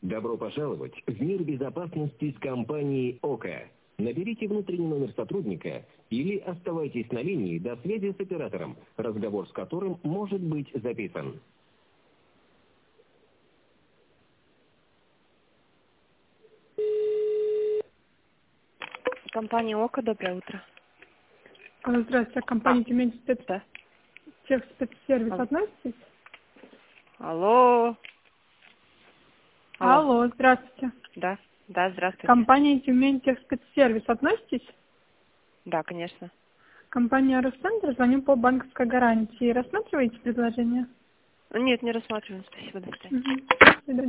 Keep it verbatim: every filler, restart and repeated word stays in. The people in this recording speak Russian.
Добро пожаловать в мир безопасности с компанией ОКО. Наберите внутренний номер сотрудника или оставайтесь на линии до связи с оператором, разговор с которым может быть записан. Компания ОКО, доброе утро. А, Здравствуйте, компания Тюмень спец... Да. техспецсервис Алло. относитесь? Алло. Алло. Алло, здравствуйте. Да, да, здравствуйте. Компания Тюмень техспецсервис относитесь? Да, конечно. Компания Росцентр, звоню по банковской гарантии. Рассматриваете предложение? Нет, не рассматриваем. Спасибо, до свидания. Угу. До свидания.